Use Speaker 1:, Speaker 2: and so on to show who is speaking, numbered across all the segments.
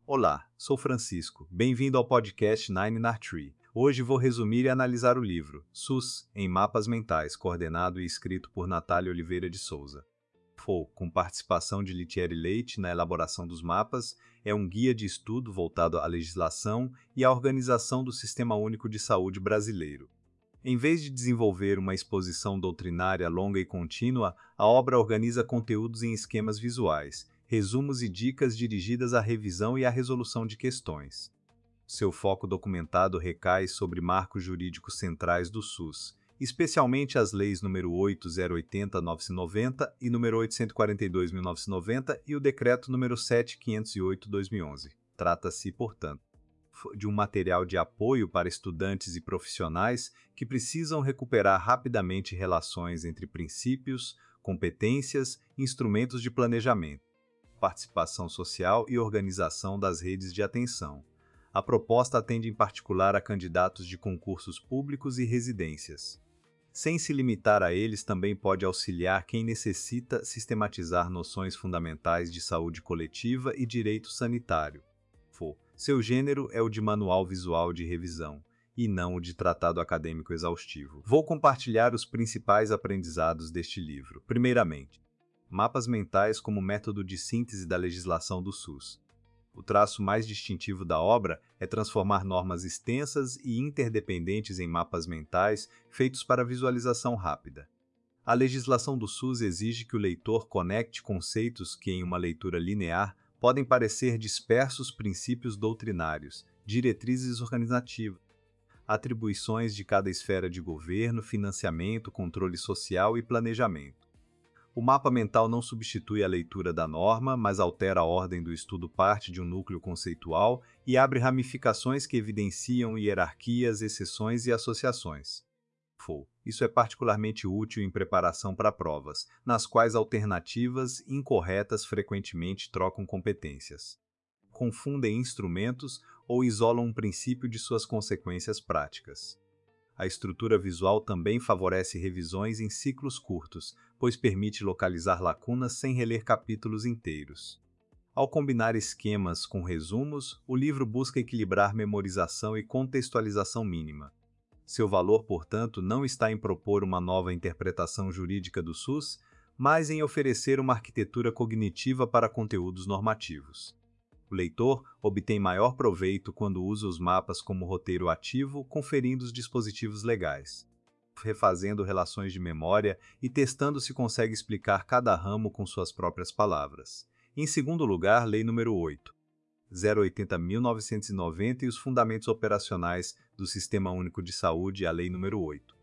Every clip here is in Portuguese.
Speaker 1: Olá, sou Francisco. Bem-vindo ao podcast Nine Nar Tree. Hoje vou resumir e analisar o livro SUS em Mapas Mentais, coordenado e escrito por Natália Oliveira de Souza. Com participação de Litieri Leite na elaboração dos mapas, é um guia de estudo voltado à legislação e à organização do Sistema Único de Saúde brasileiro. Em vez de desenvolver uma exposição doutrinária longa e contínua, a obra organiza conteúdos em esquemas visuais, resumos e dicas dirigidas à revisão e à resolução de questões. Seu foco documentado recai sobre marcos jurídicos centrais do SUS, especialmente as leis nº 8.080/1990 e nº 842/1990 e o Decreto nº 7.508/2011. Trata-se, portanto, de um material de apoio para estudantes e profissionais que precisam recuperar rapidamente relações entre princípios, competências e instrumentos de planejamento, participação social e organização das redes de atenção. A proposta atende em particular a candidatos de concursos públicos e residências. Sem se limitar a eles, também pode auxiliar quem necessita sistematizar noções fundamentais de saúde coletiva e direito sanitário. Seu gênero é o de manual visual de revisão, e não o de tratado acadêmico exaustivo. Vou compartilhar os principais aprendizados deste livro. Primeiramente, mapas mentais como método de síntese da legislação do SUS. O traço mais distintivo da obra é transformar normas extensas e interdependentes em mapas mentais feitos para visualização rápida. A legislação do SUS exige que o leitor conecte conceitos que, em uma leitura linear, podem parecer dispersos princípios doutrinários, diretrizes organizativas, atribuições de cada esfera de governo, financiamento, controle social e planejamento. O mapa mental não substitui a leitura da norma, mas altera a ordem do estudo, parte de um núcleo conceitual e abre ramificações que evidenciam hierarquias, exceções e associações. Isso é particularmente útil em preparação para provas, nas quais alternativas incorretas frequentemente trocam competências, confundem instrumentos ou isolam um princípio de suas consequências práticas. A estrutura visual também favorece revisões em ciclos curtos, pois permite localizar lacunas sem reler capítulos inteiros. Ao combinar esquemas com resumos, o livro busca equilibrar memorização e contextualização mínima. Seu valor, portanto, não está em propor uma nova interpretação jurídica do SUS, mas em oferecer uma arquitetura cognitiva para conteúdos normativos. O leitor obtém maior proveito quando usa os mapas como roteiro ativo, conferindo os dispositivos legais, refazendo relações de memória e testando se consegue explicar cada ramo com suas próprias palavras. Em segundo lugar, Lei nº 8. 080/1990 e os fundamentos operacionais do Sistema Único de Saúde, a Lei nº 8.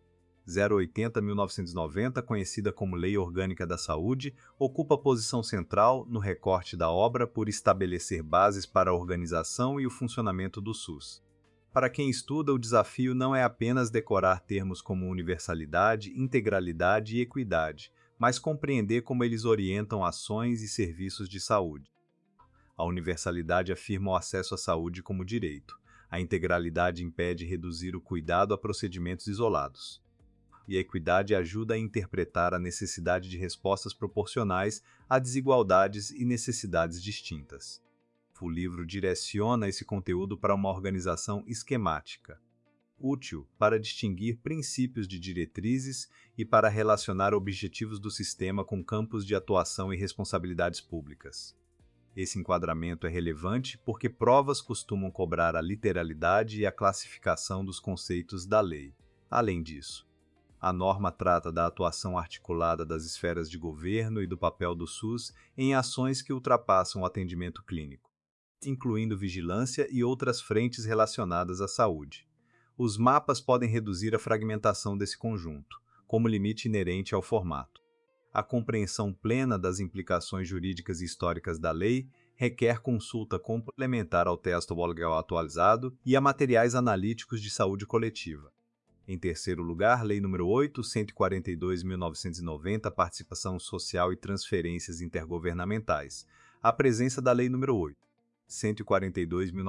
Speaker 1: 080/1990, conhecida como Lei Orgânica da Saúde, ocupa posição central no recorte da obra por estabelecer bases para a organização e o funcionamento do SUS. Para quem estuda, o desafio não é apenas decorar termos como universalidade, integralidade e equidade, mas compreender como eles orientam ações e serviços de saúde. A universalidade afirma o acesso à saúde como direito. A integralidade impede reduzir o cuidado a procedimentos isolados. E a equidade ajuda a interpretar a necessidade de respostas proporcionais a desigualdades e necessidades distintas. O livro direciona esse conteúdo para uma organização esquemática, útil para distinguir princípios de diretrizes e para relacionar objetivos do sistema com campos de atuação e responsabilidades públicas. Esse enquadramento é relevante porque provas costumam cobrar a literalidade e a classificação dos conceitos da lei. Além disso, a norma trata da atuação articulada das esferas de governo e do papel do SUS em ações que ultrapassam o atendimento clínico, incluindo vigilância e outras frentes relacionadas à saúde. Os mapas podem reduzir a fragmentação desse conjunto, como limite inerente ao formato. A compreensão plena das implicações jurídicas e históricas da lei requer consulta complementar ao texto legal atualizado e a materiais analíticos de saúde coletiva. Em terceiro lugar, Lei nº 8, 142/1990, Participação Social e Transferências Intergovernamentais. A presença da Lei nº 8,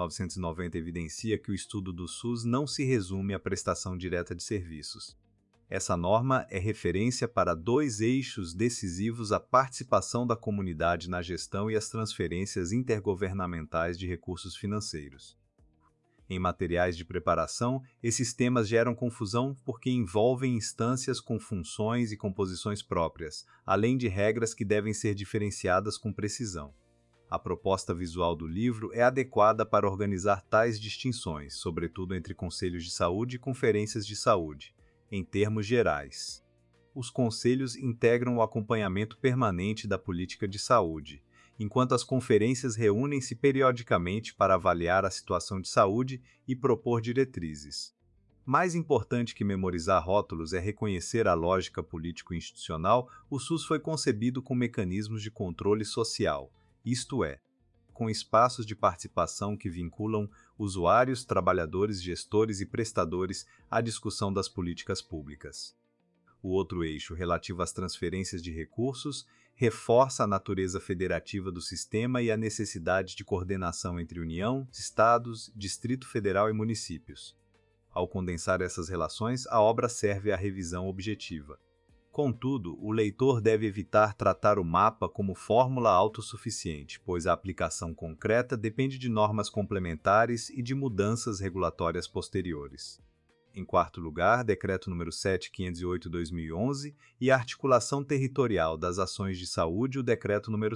Speaker 1: 142/1990 evidencia que o estudo do SUS não se resume à prestação direta de serviços. Essa norma é referência para dois eixos decisivos: a participação da comunidade na gestão e as transferências intergovernamentais de recursos financeiros. Em materiais de preparação, esses temas geram confusão porque envolvem instâncias com funções e composições próprias, além de regras que devem ser diferenciadas com precisão. A proposta visual do livro é adequada para organizar tais distinções, sobretudo entre conselhos de saúde e conferências de saúde, em termos gerais. Os conselhos integram o acompanhamento permanente da política de saúde, enquanto as conferências reúnem-se periodicamente para avaliar a situação de saúde e propor diretrizes. Mais importante que memorizar rótulos é reconhecer a lógica político-institucional. O SUS foi concebido com mecanismos de controle social, isto é, com espaços de participação que vinculam usuários, trabalhadores, gestores e prestadores à discussão das políticas públicas. O outro eixo, relativo às transferências de recursos, reforça a natureza federativa do sistema e a necessidade de coordenação entre União, Estados, Distrito Federal e municípios. Ao condensar essas relações, a obra serve à revisão objetiva. Contudo, o leitor deve evitar tratar o mapa como fórmula autossuficiente, pois a aplicação concreta depende de normas complementares e de mudanças regulatórias posteriores. Em quarto lugar, Decreto nº 7.508/2011 e a articulação territorial das ações de saúde, o Decreto nº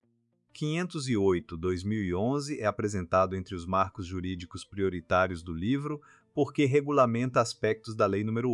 Speaker 1: 7.508/2011 é apresentado entre os marcos jurídicos prioritários do livro porque regulamenta aspectos da Lei nº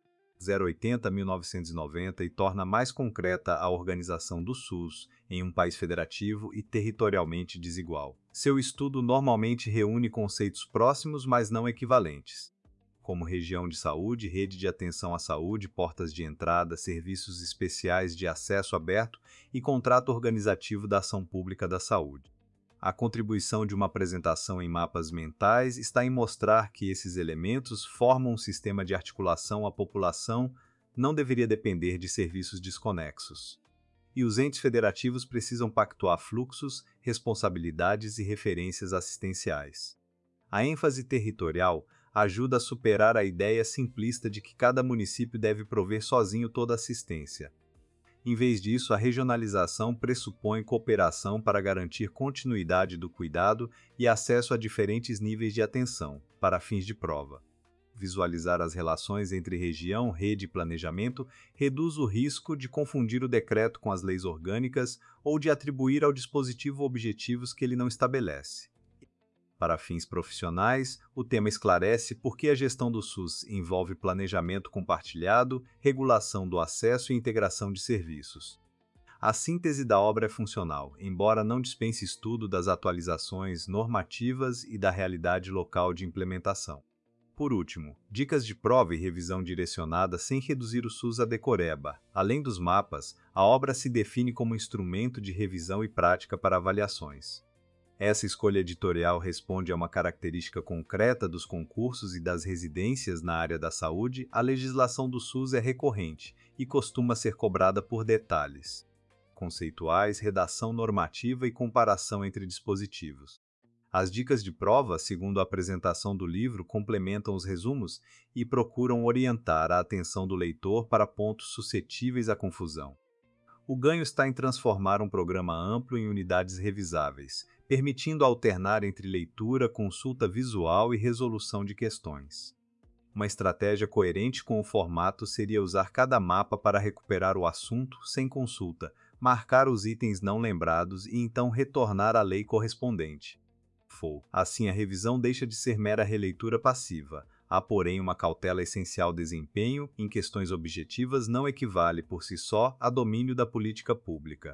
Speaker 1: 8.080/1990 e torna mais concreta a organização do SUS em um país federativo e territorialmente desigual. Seu estudo normalmente reúne conceitos próximos, mas não equivalentes, como região de saúde, rede de atenção à saúde, portas de entrada, serviços especiais de acesso aberto e contrato organizativo da ação pública da saúde. A contribuição de uma apresentação em mapas mentais está em mostrar que esses elementos formam um sistema de articulação. A população não deveria depender de serviços desconexos. E os entes federativos precisam pactuar fluxos, responsabilidades e referências assistenciais. A ênfase territorial ajuda a superar a ideia simplista de que cada município deve prover sozinho toda a assistência. Em vez disso, a regionalização pressupõe cooperação para garantir continuidade do cuidado e acesso a diferentes níveis de atenção, para fins de prova. Visualizar as relações entre região, rede e planejamento reduz o risco de confundir o decreto com as leis orgânicas ou de atribuir ao dispositivo objetivos que ele não estabelece. Para fins profissionais, o tema esclarece por que a gestão do SUS envolve planejamento compartilhado, regulação do acesso e integração de serviços. A síntese da obra é funcional, embora não dispense estudo das atualizações normativas e da realidade local de implementação. Por último, dicas de prova e revisão direcionada sem reduzir o SUS a decoreba. Além dos mapas, a obra se define como instrumento de revisão e prática para avaliações. Essa escolha editorial responde a uma característica concreta dos concursos e das residências na área da saúde. A legislação do SUS é recorrente e costuma ser cobrada por detalhes conceituais, redação normativa e comparação entre dispositivos. As dicas de prova, segundo a apresentação do livro, complementam os resumos e procuram orientar a atenção do leitor para pontos suscetíveis à confusão. O ganho está em transformar um programa amplo em unidades revisáveis, permitindo alternar entre leitura, consulta visual e resolução de questões. Uma estratégia coerente com o formato seria usar cada mapa para recuperar o assunto sem consulta, marcar os itens não lembrados e então retornar à lei correspondente. Assim, a revisão deixa de ser mera releitura passiva. Há, porém, uma cautela essencial. Desempenho em questões objetivas não equivale por si só a domínio da política pública.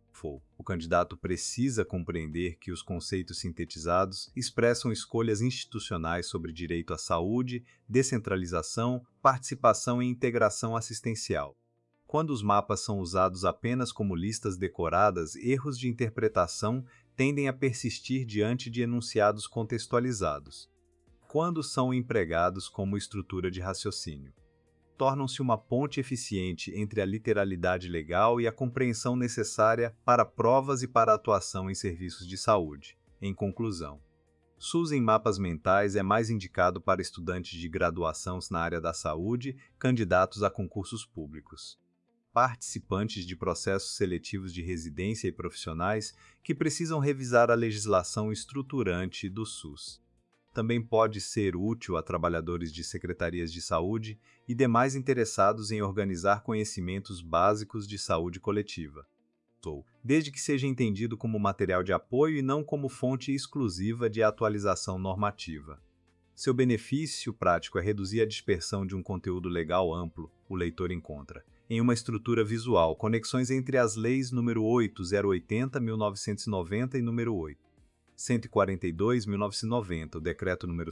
Speaker 1: O candidato precisa compreender que os conceitos sintetizados expressam escolhas institucionais sobre direito à saúde, descentralização, participação e integração assistencial. Quando os mapas são usados apenas como listas decoradas, erros de interpretação tendem a persistir diante de enunciados contextualizados. Quando são empregados como estrutura de raciocínio, tornam-se uma ponte eficiente entre a literalidade legal e a compreensão necessária para provas e para atuação em serviços de saúde. Em conclusão, SUS em mapas mentais é mais indicado para estudantes de graduação na área da saúde, candidatos a concursos públicos, participantes de processos seletivos de residência e profissionais que precisam revisar a legislação estruturante do SUS. Também pode ser útil a trabalhadores de secretarias de saúde e demais interessados em organizar conhecimentos básicos de saúde coletiva, desde que seja entendido como material de apoio e não como fonte exclusiva de atualização normativa. Seu benefício prático é reduzir a dispersão de um conteúdo legal amplo, o leitor encontra, em uma estrutura visual, conexões entre as leis nº 8.080/1990 e nº 8.142/1990, o Decreto nº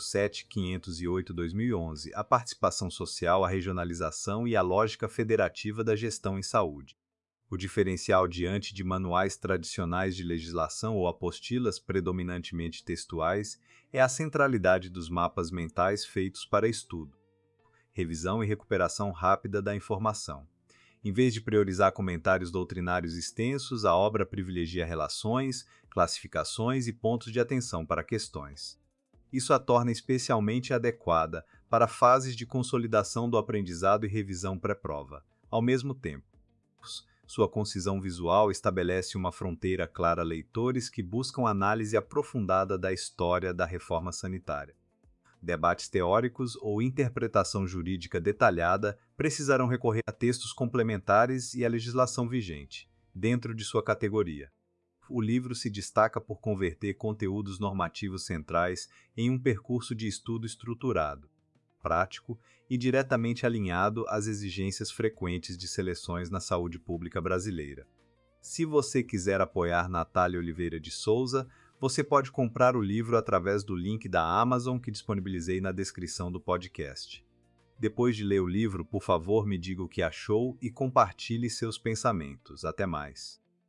Speaker 1: 7.508/2011, a participação social, a regionalização e a lógica federativa da gestão em saúde. O diferencial diante de manuais tradicionais de legislação ou apostilas predominantemente textuais é a centralidade dos mapas mentais feitos para estudo, revisão e recuperação rápida da informação. Em vez de priorizar comentários doutrinários extensos, a obra privilegia relações, classificações e pontos de atenção para questões. Isso a torna especialmente adequada para fases de consolidação do aprendizado e revisão pré-prova. Ao mesmo tempo, sua concisão visual estabelece uma fronteira clara a leitores que buscam análise aprofundada da história da reforma sanitária. Debates teóricos ou interpretação jurídica detalhada precisarão recorrer a textos complementares e à legislação vigente, dentro de sua categoria. O livro se destaca por converter conteúdos normativos centrais em um percurso de estudo estruturado, prático e diretamente alinhado às exigências frequentes de seleções na saúde pública brasileira. Se você quiser apoiar Natália Oliveira de Souza, você pode comprar o livro através do link da Amazon que disponibilizei na descrição do podcast. Depois de ler o livro, por favor, me diga o que achou e compartilhe seus pensamentos. Até mais.